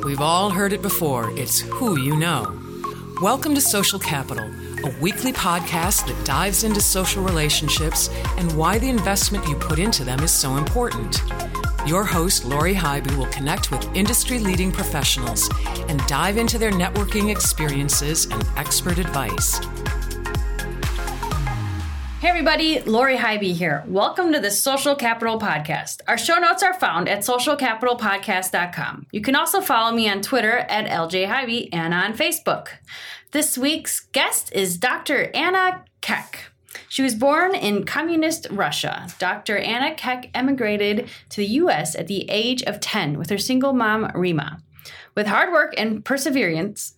We've all heard it before. It's who you know. Welcome to Social Capital, a weekly podcast that dives into social relationships and why the investment you put into them is so important. Your host, Lori Hybe, will connect with industry-leading professionals and dive into their networking experiences and expert advice. Hey everybody, Lori Hybe here. Welcome to the Social Capital Podcast. Our show notes are found at socialcapitalpodcast.com. You can also follow me on Twitter at LJHybe and on Facebook. This week's guest is Dr. Anna Keck. She was born in communist Russia. Dr. Anna Keck emigrated to the U.S. at the age of 10 with her single mom, Rima. With hard work and perseverance,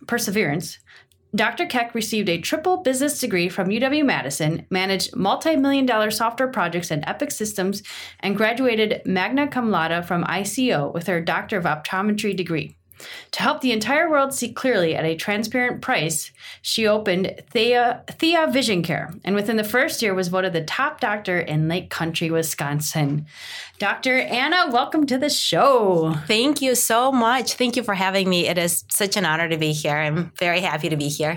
Dr. Keck received a triple business degree from UW-Madison, managed multi-million-dollar software projects and Epic Systems, and graduated magna cum laude from ICO with her Doctor of Optometry degree. To help the entire world see clearly at a transparent price, she opened Thea Vision Care, and within the first year was voted the top doctor in Lake Country, Wisconsin. Dr. Anna, welcome to the show. Thank you so much. Thank you for having me. It is such an honor to be here. I'm very happy to be here.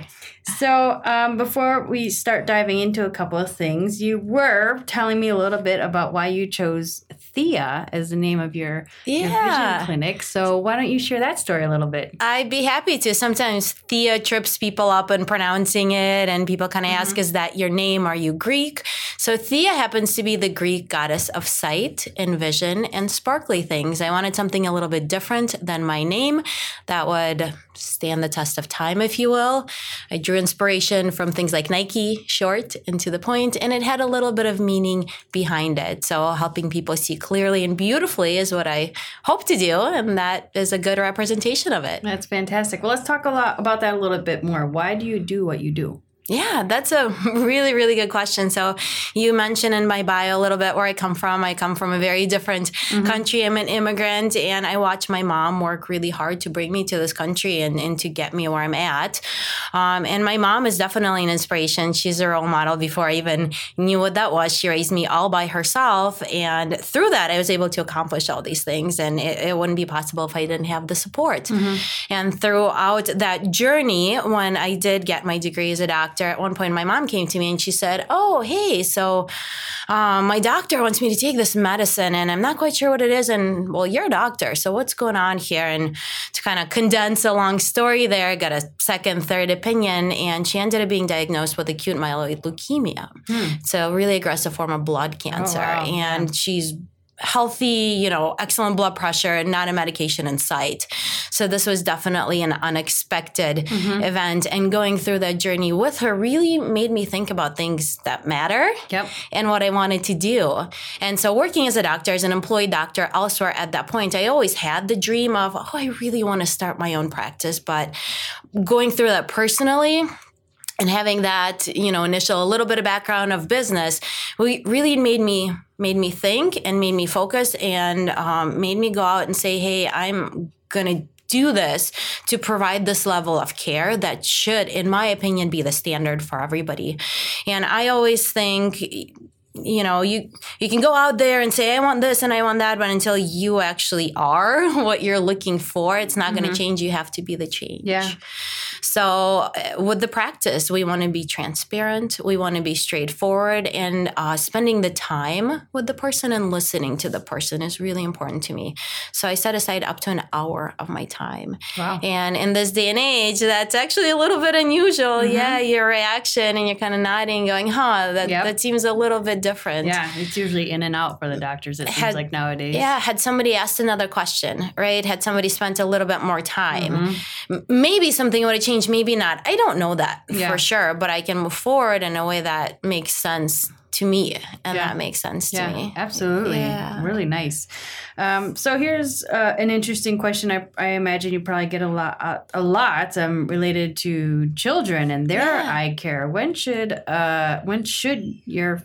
So before we start diving into a couple of things, you were telling me a little bit about why you chose Thea as the name of your vision clinic. So why don't you share that story a little bit? I'd be happy to. Sometimes Thea trips people up in pronouncing it, and people kind of ask, is that your name? Are you Greek? So Thea happens to be the Greek goddess of sight and vision and sparkly things. I wanted something a little bit different than my name that would stand the test of time, if you will. I drew inspiration from things like Nike, short and to the point, and it had a little bit of meaning behind it. So helping people see clearly and beautifully is what I hope to do, and that is a good representation of it. That's fantastic. Well, let's talk about that a little bit more. Why do you do what you do? Yeah, that's a really, really good question. So you mentioned in my bio a little bit where I come from. I come from a very different country. I'm an immigrant, and I watch my mom work really hard to bring me to this country and to get me where I'm at. And my mom is definitely an inspiration. She's a role model. Before I even knew what that was, she raised me all by herself. And through that, I was able to accomplish all these things. And it wouldn't be possible if I didn't have the support. And throughout that journey, when I did get my degree as a doctor, at one point, my mom came to me and she said, oh, hey, so my doctor wants me to take this medicine and I'm not quite sure what it is. And well, you're a doctor, so what's going on here? And to kind of condense a long story there, I got a second, third opinion, and she ended up being diagnosed with acute myeloid leukemia. It's a really aggressive form of blood cancer. Oh, wow. And she's healthy, excellent blood pressure, not a medication in sight. So this was definitely an unexpected event. And going through that journey with her really made me think about things that matter and what I wanted to do. And so working as a doctor, as an employed doctor elsewhere at that point, I always had the dream of, I really want to start my own practice. But going through that personally, and having that, initial a little bit of background of business, really made me think and made me focus and made me go out and say, hey, I'm going to do this to provide this level of care that should, in my opinion, be the standard for everybody. And I always think, you can go out there and say, I want this and I want that, but until you actually are what you're looking for, it's not going to change. You have to be the change. Yeah. So with the practice, we want to be transparent. We want to be straightforward, and spending the time with the person and listening to the person is really important to me. So I set aside up to an hour of my time. Wow. And in this day and age, that's actually a little bit unusual. Yeah, your reaction and you're kind of nodding, going, that seems a little bit different. Yeah, it's usually in and out for the doctors, it seems like nowadays. Yeah, had somebody asked another question, right? Had somebody spent a little bit more time. Maybe something would have changed, maybe not. I don't know that for sure, but I can move forward in a way that makes sense to me, and that makes sense to me. Absolutely. Yeah. Really nice. So here's an interesting question. I imagine you probably get a lot related to children and their eye care. When should your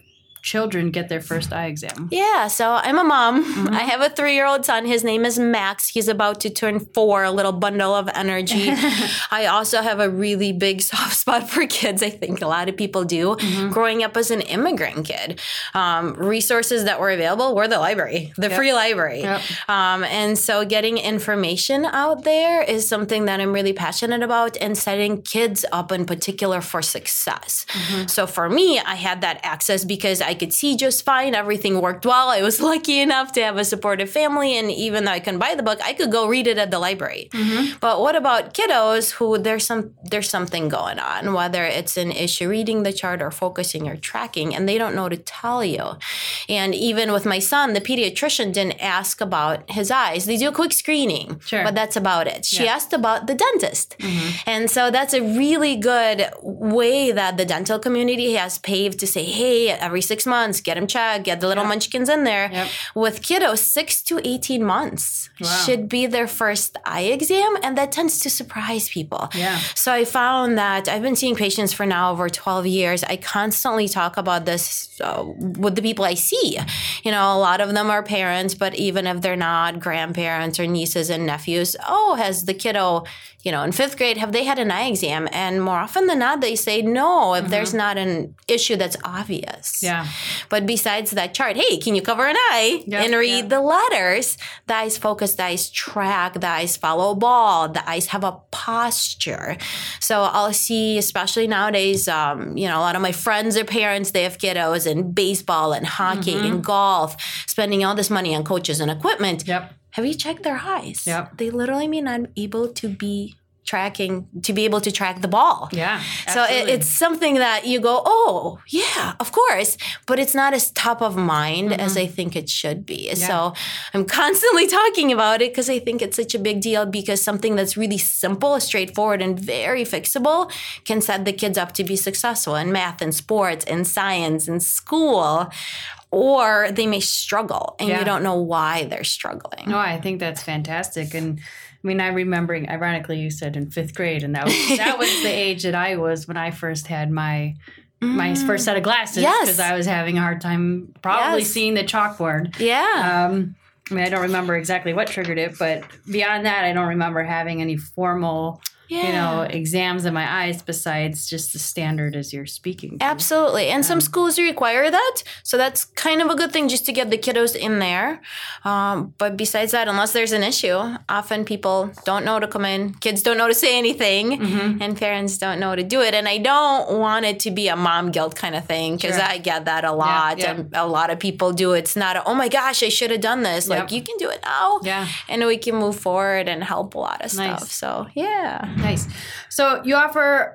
children get their first eye exam? Yeah, so I'm a mom. I have a 3-year-old son. His name is Max. He's about to turn 4, a little bundle of energy. I also have a really big soft spot for kids. I think a lot of people do. Growing up as an immigrant kid, resources that were available were the library, the free library. And so getting information out there is something that I'm really passionate about, and setting kids up in particular for success. So for me, I had that access because I could see just fine. Everything worked well. I was lucky enough to have a supportive family. And even though I couldn't buy the book, I could go read it at the library. But what about kiddos who there's something going on, whether it's an issue reading the chart or focusing or tracking, and they don't know to tell you. And even with my son, the pediatrician didn't ask about his eyes. They do a quick screening, but that's about it. She asked about the dentist. And so that's a really good way that the dental community has paved to say, hey, every 6 months, get them checked, get the little munchkins in there. With kiddos, 6 to 18 months should be their first eye exam, and that tends to surprise people. So I found that I've been seeing patients for now over 12 years. I constantly talk about this with the people I see. You know, a lot of them are parents, but even if they're not, grandparents or nieces and nephews, has the kiddo, in 5th grade, have they had an eye exam? And more often than not, they say no if there's not an issue that's obvious. But besides that chart, hey, can you cover an eye and read the letters? The eyes focus, the eyes track, the eyes follow ball, the eyes have a posture. So I'll see, especially nowadays, a lot of my friends are parents, they have kiddos in baseball and hockey and golf, spending all this money on coaches and equipment. Have you checked their eyes? They literally may not be able to be able to track the ball. So it's something that you go, oh, yeah, of course. But it's not as top of mind as I think it should be. So I'm constantly talking about it because I think it's such a big deal, because something that's really simple, straightforward, and very fixable can set the kids up to be successful in math and sports and science and school. Or they may struggle and you don't know why they're struggling. No, I think that's fantastic. And I mean, I'm remembering, ironically, you said in 5th grade, and that was the age that I was when I first had my first set of glasses, because I was having a hard time probably seeing the chalkboard. I mean, I don't remember exactly what triggered it, but beyond that, I don't remember having any formal exams in my eyes besides just the standard as you're speaking to. Absolutely. And some schools require that. So that's kind of a good thing just to get the kiddos in there. But besides that, unless there's an issue, often people don't know to come in. Kids don't know to say anything, and parents don't know to do it. And I don't want it to be a mom guilt kind of thing, because I get that a lot. And a lot of people do. It's not oh my gosh, I should have done this. Like, you can do it now. And we can move forward and help a lot of stuff. So, Nice. So you offer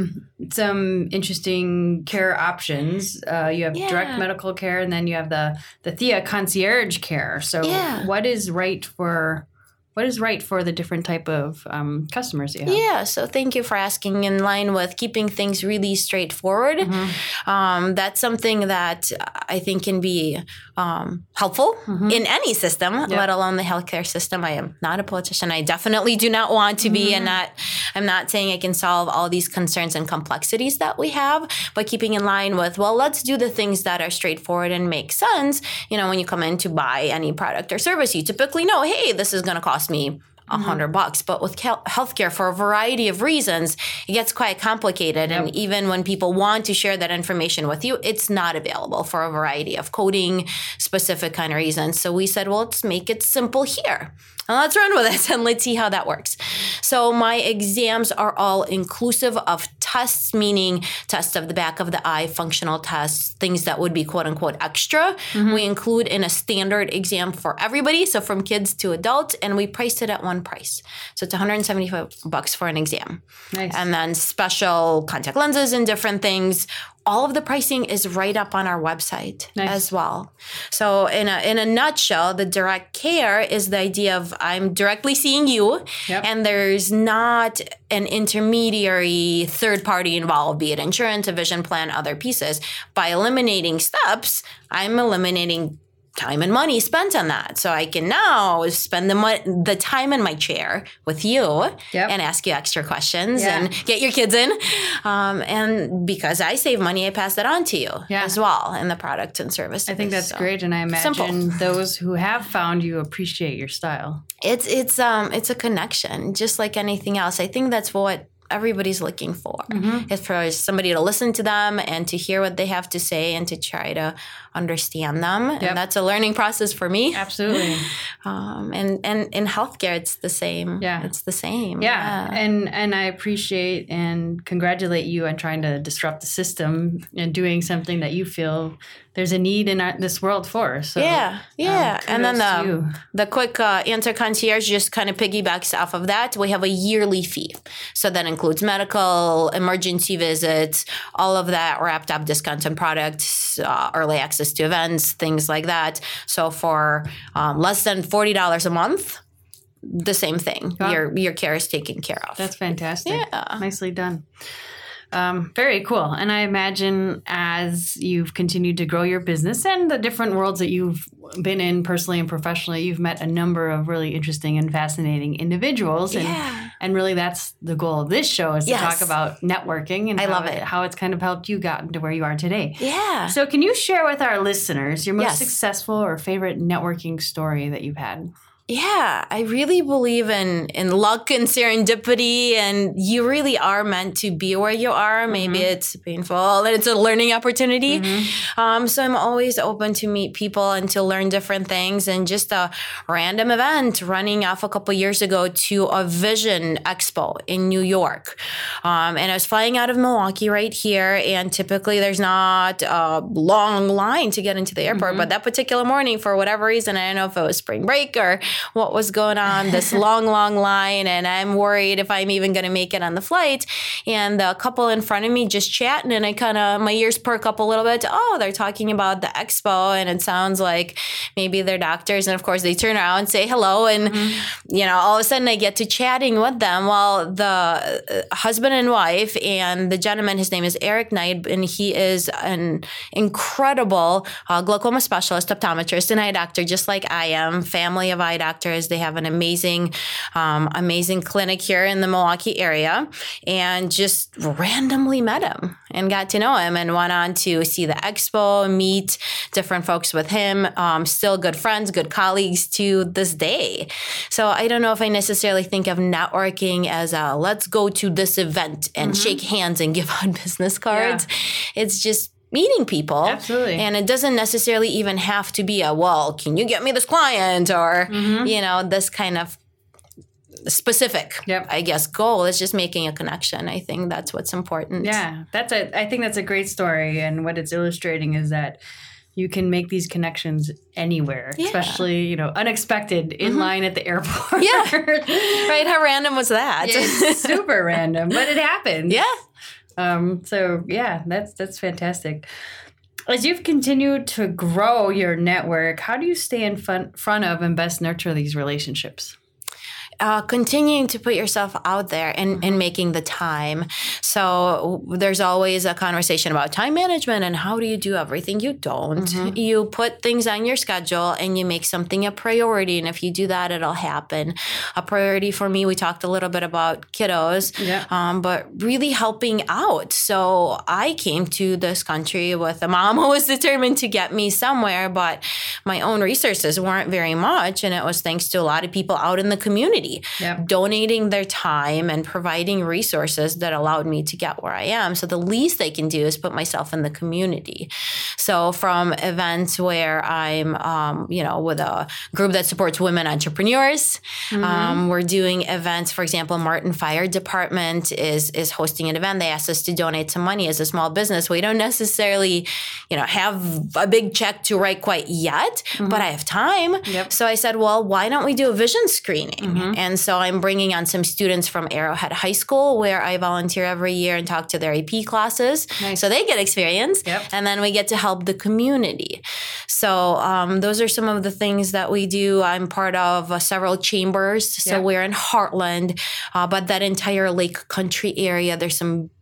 some interesting care options. You have direct medical care, and then you have the Thea concierge care. So what is right for the different type of customers you have? So thank you for asking. In line with keeping things really straightforward, that's something that I think can be helpful in any system, let alone the healthcare system. I am not a politician. I definitely do not want to be, and I'm not saying I can solve all these concerns and complexities that we have, but keeping in line with, let's do the things that are straightforward and make sense. When you come in to buy any product or service, you typically know, hey, this is going to cost me $100. But with healthcare, for a variety of reasons, it gets quite complicated. And even when people want to share that information with you, it's not available for a variety of coding specific kind of reasons. So we said, let's make it simple here. And let's run with it and let's see how that works. So my exams are all inclusive of tests, meaning tests of the back of the eye, functional tests, things that would be quote unquote extra. We include in a standard exam for everybody, so from kids to adults, and we priced it at one price. So it's $175 for an exam. And then special contact lenses and different things. All of the pricing is right up on our website as well. So in a nutshell, the direct care is the idea of I'm directly seeing you, and there's not an intermediary third party involved, be it insurance, a vision plan, other pieces. By eliminating steps, I'm eliminating time and money spent on that. So I can now spend the time in my chair with you and ask you extra questions and get your kids in. And because I save money, I pass that on to you as well in the product and service. I think that's great. And I imagine those who have found you appreciate your style. It's a connection, just like anything else. I think that's what everybody's looking for. It's for somebody to listen to them and to hear what they have to say and to try to understand them. And that's a learning process for me. Absolutely. And in healthcare, it's the same. Yeah. It's the same. Yeah. And I appreciate and congratulate you on trying to disrupt the system and doing something that you feel there's a need in this world for. So, and then the quick answer concierge just kind of piggybacks off of that. We have a yearly fee. So that includes medical, emergency visits, all of that wrapped up, discounts on products, early access to events, things like that. So for less than $40 a month, the same thing. Wow. Your care is taken care of. That's fantastic. Yeah. Nicely done. Very cool. And I imagine as you've continued to grow your business and the different worlds that you've been in personally and professionally, you've met a number of really interesting and fascinating individuals. And really that's the goal of this show is to talk about networking and how it's kind of helped you get into where you are today. Yeah. So can you share with our listeners your most successful or favorite networking story that you've had? Yeah, I really believe in luck and serendipity, and you really are meant to be where you are. Maybe it's painful and it's a learning opportunity. So I'm always open to meet people and to learn different things. And just a random event running off a couple years ago to a Vision Expo in New York. And I was flying out of Milwaukee right here, and typically there's not a long line to get into the airport. But that particular morning, for whatever reason, I don't know if it was spring break or what was going on, this long line, and I'm worried if I'm even going to make it on the flight. And the couple in front of me just chatting, and my ears perk up a little bit. Oh, they're talking about the expo, and it sounds like maybe they're doctors. And of course, they turn around and say hello, and all of a sudden I get to chatting with them. Well, the husband and wife, and the gentleman, his name is Eric Knight, and he is an incredible glaucoma specialist, optometrist, and eye doctor, just like I am. Family of eye doctors. They have an amazing clinic here in the Milwaukee area, and just randomly met him and got to know him and went on to see the expo, meet different folks with him. Still good friends, good colleagues to this day. So I don't know if I necessarily think of networking as a let's go to this event and shake hands and give out business cards. Yeah. It's just meeting people. Absolutely. And it doesn't necessarily even have to be can you get me this client or, this kind of specific, I guess, goal. It's just making a connection. I think that's what's important. Yeah, I think that's a great story. And what it's illustrating is that you can make these connections anywhere, especially, unexpected in line at the airport. Yeah. Right. How random was that? It's super random, but it happened. Yeah. That's fantastic. As you've continued to grow your network, how do you stay in front of and best nurture these relationships? Continuing to put yourself out there and making the time. So there's always a conversation about time management and how do you do everything. You don't. You put things on your schedule and you make something a priority. And if you do that, it'll happen. A priority for me, we talked a little bit about kiddos, but really helping out. So I came to this country with a mom who was determined to get me somewhere, but my own resources weren't very much. And it was thanks to a lot of people out in the community. Donating their time and providing resources that allowed me to get where I am. So the least I can do is put myself in the community. So from events where I'm, with a group that supports women entrepreneurs, we're doing events. For example, Martin Fire Department is hosting an event. They asked us to donate some money as a small business. We don't necessarily, have a big check to write quite yet, but I have time. So I said, well, why don't we do a vision screening? And so I'm bringing on some students from Arrowhead High School where I volunteer every year and talk to their AP classes. Nice. So they get experience. And then we get to help the community. So those are some of the things that we do. I'm part of several chambers. So we're in Heartland, but that entire Lake Country area, there's some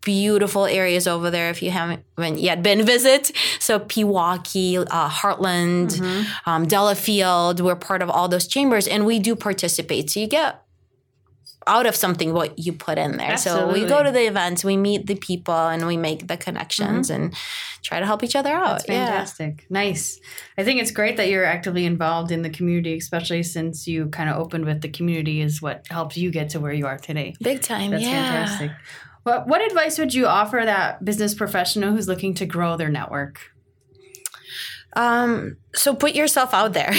beautiful areas over there if you haven't yet been visit. So Pewaukee, Heartland, Delafield, we're part of all those chambers and we do participate. So you get out of something what you put in there. Absolutely. So we go to the events, we meet the people and we make the connections and try to help each other out. That's fantastic. Nice. I think it's great that you're actively involved in the community, especially since you kind of opened with the community is what helps you get to where you are today. Big time. That's fantastic. Well, what advice would you offer that business professional who's looking to grow their network? So put yourself out there.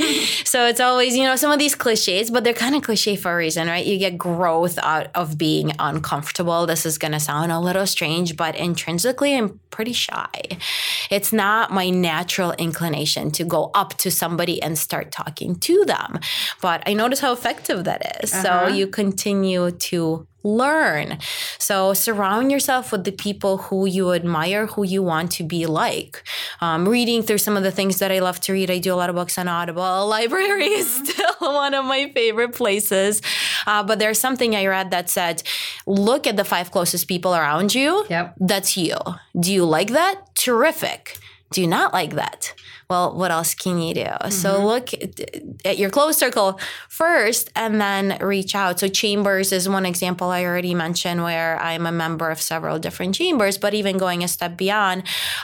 So it's always, some of these cliches, but they're kind of cliche for a reason, right? You get growth out of being uncomfortable. This is going to sound a little strange, but intrinsically, I'm pretty shy. It's not my natural inclination to go up to somebody and start talking to them. But I notice how effective that is. So you continue to learn. So surround yourself with the people who you admire, who you want to be like. Reading through some of the things that I love to read. I do a lot of books on Audible. Library is still one of my favorite places. But there's something I read that said, look at the 5 closest people around you. Yep. That's you. Do you like that? Terrific. Do you not like that? Well, what else can you do? So look at your close circle first and then reach out. So chambers is one example I already mentioned where I'm a member of several different chambers, but even going a step beyond,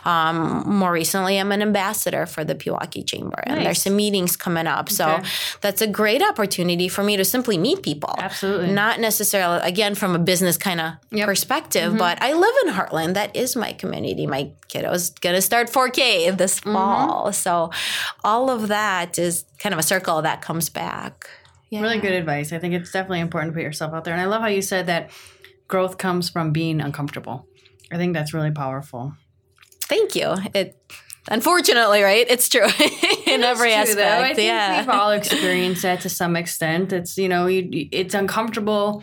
more recently, I'm an ambassador for the Pewaukee Chamber. And there's some meetings coming up. So that's a great opportunity for me to simply meet people. Absolutely. Not necessarily, again, from a business kind of perspective, but I live in Heartland. That is my community. My kiddo's going to start 4K this fall. So all of that is kind of a circle that comes back. Yeah. Really good advice. I think it's definitely important to put yourself out there. And I love how you said that growth comes from being uncomfortable. I think that's really powerful. Thank you. Unfortunately, right? It's true in every aspect. Though. I think we've all experienced that to some extent. It's, it's uncomfortable.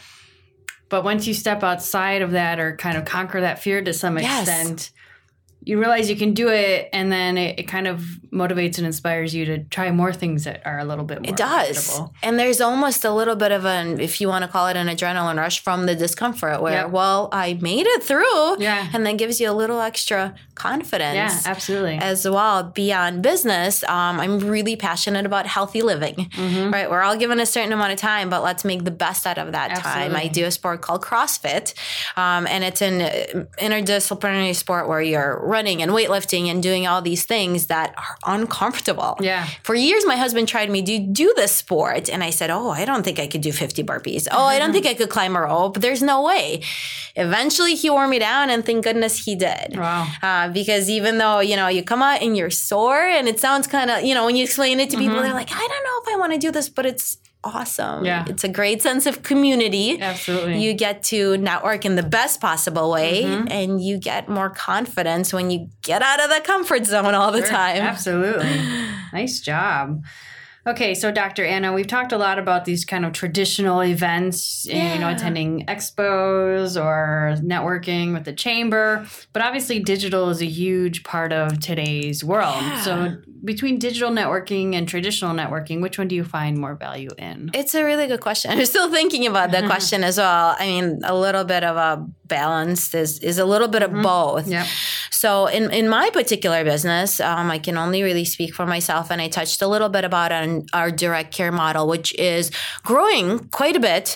But once you step outside of that or kind of conquer that fear to some extent, you realize you can do it, and then it kind of motivates and inspires you to try more things that are a little bit more comfortable. And there's almost a little bit of if you want to call it an adrenaline rush from the discomfort where, I made it through. Yeah. And then gives you a little extra confidence. Yeah, absolutely. As well. Beyond business, I'm really passionate about healthy living, right? We're all given a certain amount of time, but let's make the best out of that time. I do a sport called CrossFit, and it's an interdisciplinary sport where you're running and weightlifting and doing all these things that are uncomfortable. Yeah. For years, my husband tried me to do this sport. And I said, I don't think I could do 50 burpees. I don't think I could climb a rope. There's no way. Eventually, he wore me down, and thank goodness he did. Wow. Because even though, you come out and you're sore and it sounds kind of, when you explain it to people, they're like, I don't know if I want to do this, but it's awesome. Yeah. It's a great sense of community. Absolutely. You get to network in the best possible way, and you get more confidence when you get out of the comfort zone all the time. Absolutely. Nice job. Okay, so Dr. Anna, we've talked a lot about these kind of traditional events, attending expos or networking with the chamber, but obviously digital is a huge part of today's world. Yeah. So between digital networking and traditional networking, which one do you find more value in? It's a really good question. I'm still thinking about that question as well. I mean, a little bit of a balance is a little bit of both. Yep. So in my particular business, I can only really speak for myself, and I touched a little bit about our direct care model, which is growing quite a bit,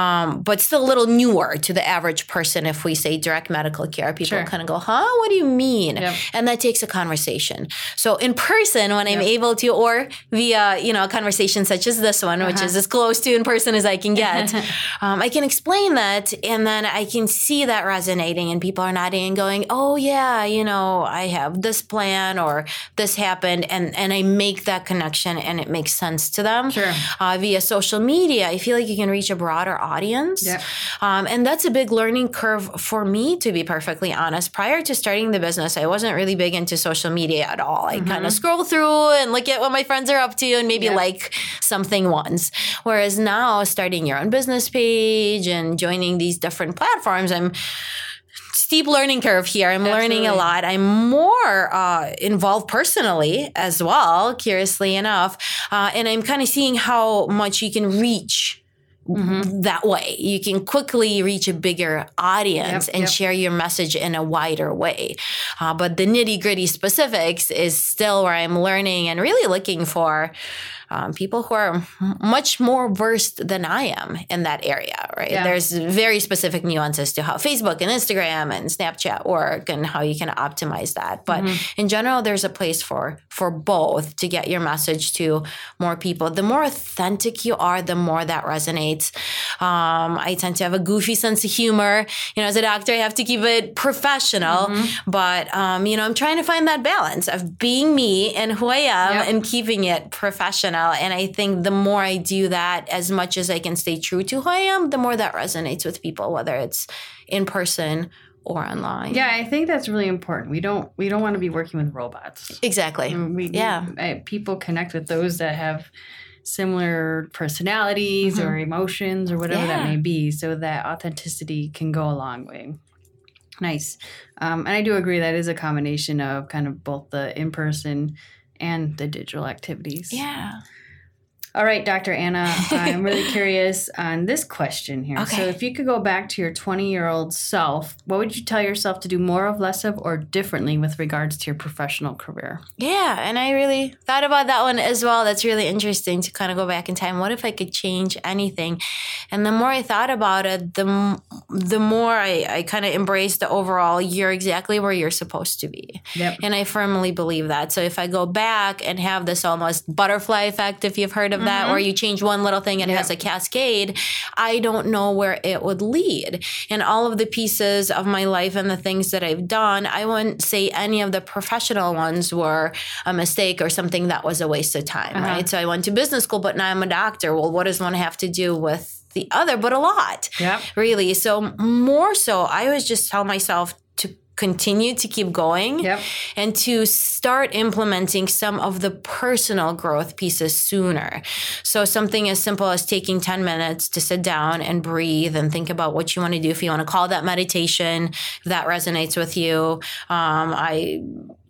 but still a little newer to the average person. If we say direct medical care, people kind of go, what do you mean? Yep. And that takes a conversation. So in person, when I'm able to, or via, a conversation such as this one, which is as close to in person as I can get, I can explain that, and then I can see that resonating, and people are nodding and going, oh yeah, I have this plan or this happened, and I make that connection and it makes sense to them. Sure. Via social media, I feel like you can reach a broader audience. Yep. And that's a big learning curve for me, to be perfectly honest. Prior to starting the business, I wasn't really big into social media at all. I kind of scroll through and look at what my friends are up to and maybe like something once. Whereas now, starting your own business page and joining these different platforms, I'm steep learning curve here. I'm learning a lot. I'm more involved personally as well, curiously enough. And I'm kind of seeing how much you can reach that way. You can quickly reach a bigger audience and share your message in a wider way. But the nitty-gritty specifics is still where I'm learning and really looking for people who are much more versed than I am in that area, right? Yeah. There's very specific nuances to how Facebook and Instagram and Snapchat work and how you can optimize that. But in general, there's a place for both to get your message to more people. The more authentic you are, the more that resonates. I tend to have a goofy sense of humor. As a doctor, I have to keep it professional. But, I'm trying to find that balance of being me and who I am and keeping it professional. And I think the more I do that, as much as I can stay true to who I am, the more that resonates with people, whether it's in person or online. Yeah, I think that's really important. We don't want to be working with robots. Exactly. People connect with those that have similar personalities or emotions or whatever that may be, so that authenticity can go a long way. Nice. And I do agree that is a combination of kind of both the in-person and the digital activities. Yeah. All right, Dr. Anna, I'm really curious on this question here. Okay. So if you could go back to your 20-year-old self, what would you tell yourself to do more of, less of, or differently with regards to your professional career? Yeah, and I really thought about that one as well. That's really interesting to kind of go back in time. What if I could change anything? And the more I thought about it, the more I kind of embraced the overall, you're exactly where you're supposed to be. Yep. And I firmly believe that. So if I go back and have this almost butterfly effect, if you've heard of that, where you change one little thing and it has a cascade, I don't know where it would lead. And all of the pieces of my life and the things that I've done, I wouldn't say any of the professional ones were a mistake or something that was a waste of time, right? So I went to business school, but now I'm a doctor. Well, what does one have to do with the other? But a lot, really. So more so, I always just tell myself to continue to keep going and to start implementing some of the personal growth pieces sooner. So something as simple as taking 10 minutes to sit down and breathe and think about what you want to do. If you want to call that meditation, if that resonates with you. I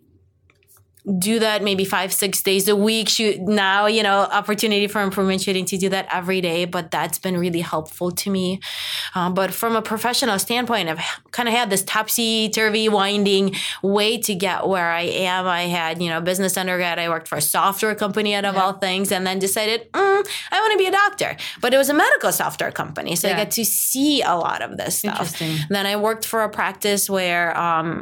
do that maybe 5-6 days a week. Now, opportunity for improvement, shooting to do that every day, but that's been really helpful to me. But from a professional standpoint, I've kind of had this topsy-turvy winding way to get where I am. I had, business undergrad. I worked for a software company out of all things, and then decided, I want to be a doctor. But it was a medical software company, so I got to see a lot of this stuff. Interesting. Then I worked for a practice where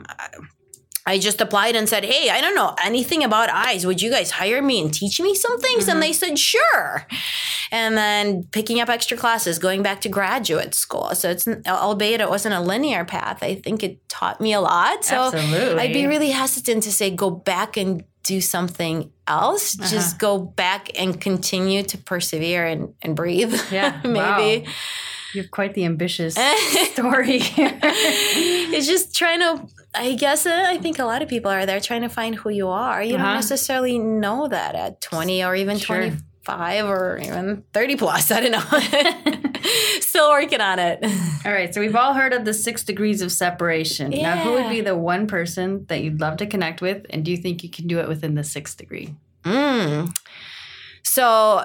I just applied and said, hey, I don't know anything about eyes. Would you guys hire me and teach me some things? And they said, sure. And then picking up extra classes, going back to graduate school. So albeit it wasn't a linear path, I think it taught me a lot. So Absolutely. I'd be really hesitant to say go back and do something else. Just go back and continue to persevere and breathe. Yeah, maybe. Wow. You have quite the ambitious story here. It's just trying to, I guess, I think a lot of people are there trying to find who you are. You don't necessarily know that at 20 or even 25 or even 30 plus. I don't know. Still working on it. All right. So we've all heard of the 6 degrees of separation. Yeah. Now, who would be the one person that you'd love to connect with? And do you think you can do it within the 6th degree? So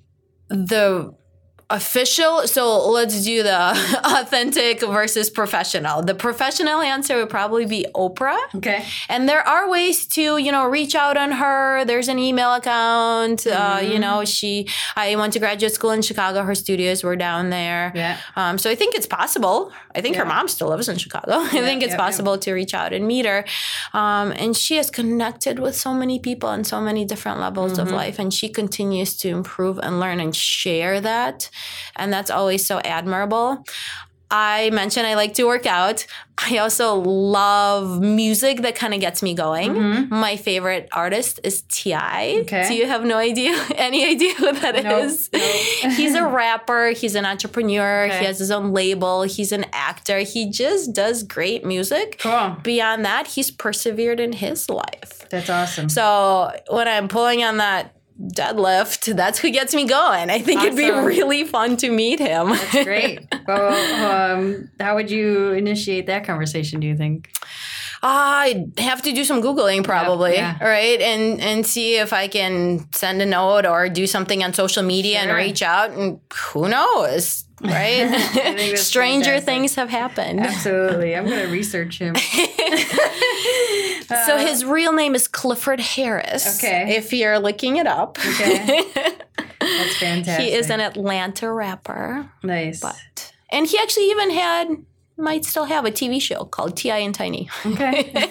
let's do the authentic versus professional. The professional answer would probably be Oprah. Okay. And there are ways to, reach out on her. There's an email account. I went to graduate school in Chicago. Her studios were down there. Yeah. So I think it's possible. I think her mom still lives in Chicago. I think it's possible to reach out and meet her. And she has connected with so many people on so many different levels of life. And she continues to improve and learn and share that. And that's always so admirable. I mentioned I like to work out. I also love music that kind of gets me going. My favorite artist is T.I. Okay. Do you have any idea who that is? Nope. He's a rapper. He's an entrepreneur. Okay. He has his own label. He's an actor. He just does great music. Cool. Beyond that, he's persevered in his life. That's awesome. So when I'm pulling on that deadlift, that's who gets me going. I think it'd be really fun to meet him. That's great. Well, how would you initiate that conversation, do you think? I have to do some Googling probably, right? And see if I can send a note or do something on social media and reach out, and who knows, right? Stranger things have happened. Absolutely. I'm going to research him. So his real name is Clifford Harris. Okay. If you're looking it up. Okay. That's fantastic. He is an Atlanta rapper. Nice. And he actually even might still have a TV show called T.I. and Tiny. Okay.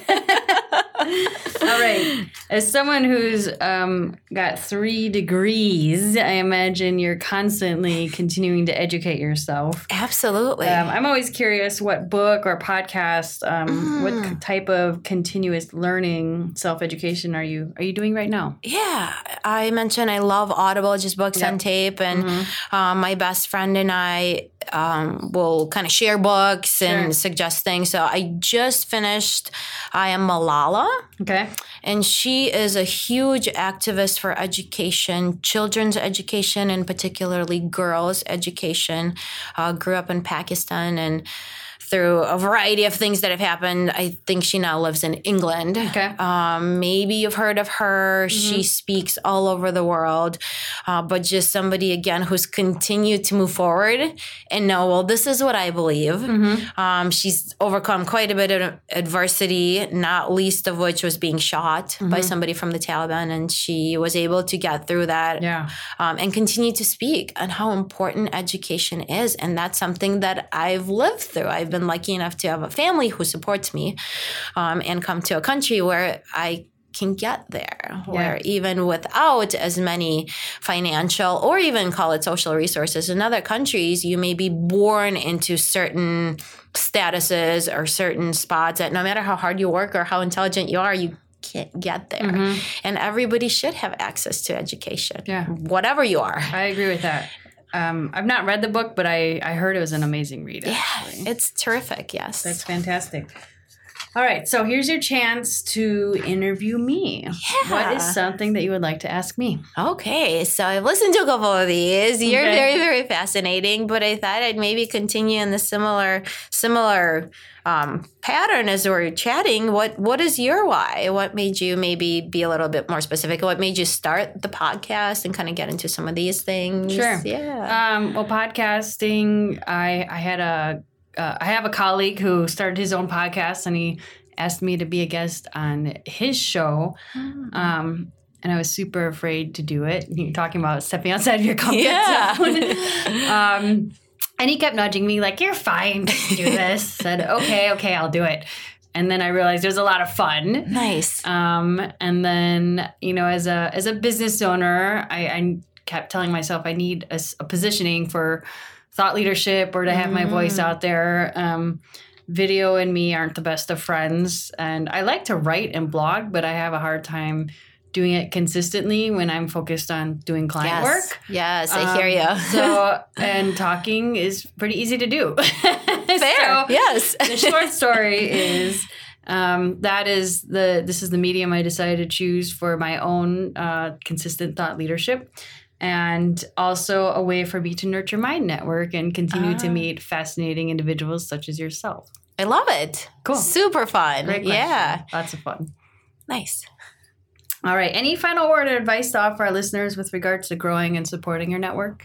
All right. As someone who's got 3 degrees, I imagine you're constantly continuing to educate yourself. Absolutely. I'm always curious what book or podcast, what type of continuous learning, self-education are you doing right now? Yeah. I mentioned I love Audible, just books on tape. And my best friend and I will kind of share books and suggest things. So I just finished I Am Malala. Okay. And she is a huge activist for education, children's education, and particularly girls' education. Grew up in Pakistan, and through a variety of things that have happened, I think she now lives in England. Okay. Maybe you've heard of her. She speaks all over the world, but just somebody, again, who's continued to move forward and know, well, this is what I believe. She's overcome quite a bit of adversity, not least of which was being shot by somebody from the Taliban. And she was able to get through that and continue to speak on how important education is. And that's something that I've lived through. I've been lucky enough to have a family who supports me and come to a country where I can get there, where even without as many financial or even call it social resources in other countries, you may be born into certain statuses or certain spots that no matter how hard you work or how intelligent you are, you can't get there. And everybody should have access to education, whatever you are. I agree with that. I've not read the book, but I heard it was an amazing read. Actually. Yeah, it's terrific. Yes. That's fantastic. All right. So here's your chance to interview me. Yeah. What is something that you would like to ask me? Okay. So I've listened to a couple of these. You're very, very fascinating, but I thought I'd maybe continue in the similar pattern as we're chatting. What is your why? What made you maybe be a little bit more specific? What made you start the podcast and kind of get into some of these things? Sure. Yeah. Well, podcasting, I have a colleague who started his own podcast, and he asked me to be a guest on his show. And I was super afraid to do it. You're talking about stepping outside of your comfort zone. And he kept nudging me like, you're fine to do this. Said, okay, I'll do it. And then I realized it was a lot of fun. Nice. And then, as a business owner, I kept telling myself I need a positioning for thought leadership or to have my voice out there. Video and me aren't the best of friends. And I like to write and blog, but I have a hard time doing it consistently when I'm focused on doing client work. Yes, I hear you. And talking is pretty easy to do. Fair. Yes. The short story is this is the medium I decided to choose for my own consistent thought leadership, and also a way for me to nurture my network and continue to meet fascinating individuals such as yourself. I love it. Cool. Super fun. Great question. Yeah. Lots of fun. Nice. All right. Any final word of advice to offer our listeners with regards to growing and supporting your network?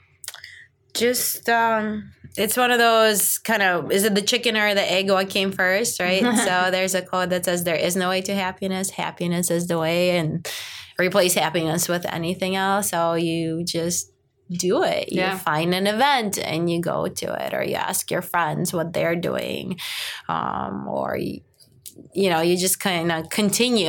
Just, it's one of those kind of, is it the chicken or the egg? What came first, right? So there's a quote that says, there is no way to happiness. Happiness is the way. And replace happiness with anything else. So you just do it. You find an event and you go to it, or you ask your friends what they're doing, or you just kind of continue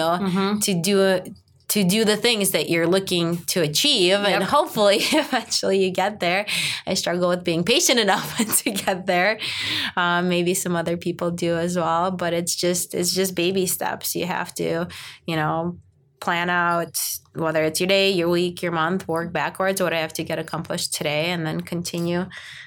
to do the things that you're looking to achieve, and hopefully eventually you get there. I struggle with being patient enough to get there. Maybe some other people do as well, but it's just baby steps. You have to, plan out whether it's your day, your week, your month, work backwards. What do I have to get accomplished today, and then continue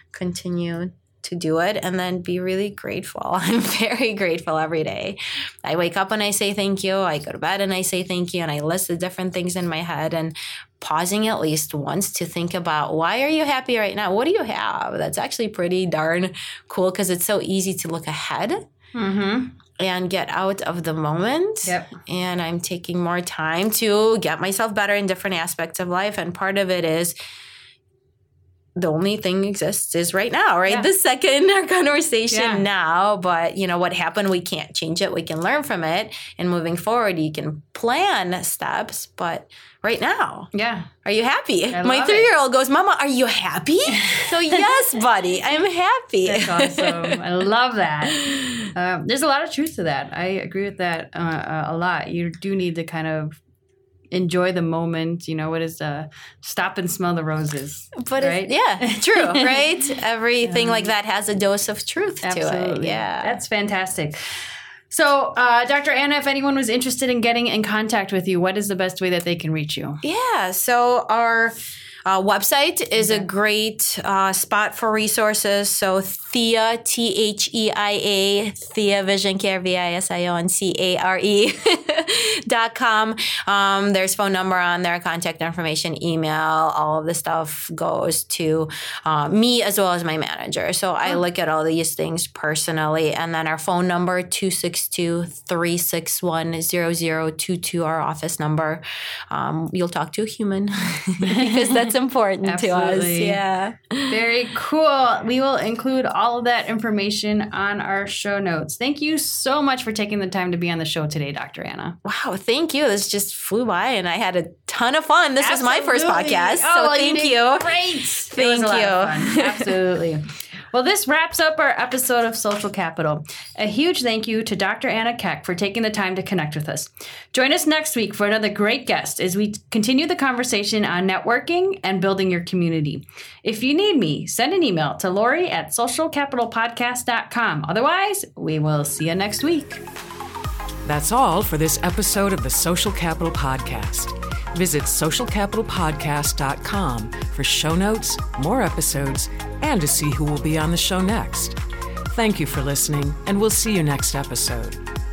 to do it, and then be really grateful. I'm very grateful every day. I wake up and I say thank you. I go to bed and I say thank you, and I list the different things in my head, and pausing at least once to think about, why are you happy right now? What do you have? That's actually pretty darn cool, because it's so easy to look ahead. and get out of the moment. Yep. And I'm taking more time to get myself better in different aspects of life. And part of it is the only thing exists is right now, right? Yeah. The second our conversation Yeah. now. But, what happened, we can't change it. We can learn from it. And moving forward, you can plan steps. But right now, Yeah. are you happy? I My love 3-year-old goes, Mama, are you happy? So yes, buddy, I'm happy. That's awesome. I love that. There's a lot of truth to that. I agree with that a lot. You do need to kind of enjoy the moment. What is stop and smell the roses. But right? True, right? Everything like that has a dose of truth to Absolutely. it. Yeah. That's fantastic. So, Dr. Anna, if anyone was interested in getting in contact with you, what is the best way that they can reach you? Yeah. So our website is a great spot for resources. So Thea, THEIA, Thea Vision Care, VISIONCARE.com. There's phone number on there, contact information, email, all of the stuff goes to me as well as my manager. So I look at all these things personally. And then our phone number, 262-361-0022, our office number. You'll talk to a human because that's important to us. Absolutely. Yeah. Very cool. We will include all of that information on our show notes. Thank you so much for taking the time to be on the show today, Dr. Anna. Wow, thank you. This just flew by and I had a ton of fun. This was my first Absolutely. podcast. Oh, So well, thank did you. Great. Thank It was a lot you. of fun. Absolutely. Well, this wraps up our episode of Social Capital. A huge thank you to Dr. Anna Keck for taking the time to connect with us. Join us next week for another great guest as we continue the conversation on networking and building your community. If you need me, send an email to Lori@socialcapitalpodcast.com. Otherwise, we will see you next week. That's all for this episode of the Social Capital Podcast. Visit socialcapitalpodcast.com for show notes, more episodes, and to see who will be on the show next. Thank you for listening, and we'll see you next episode.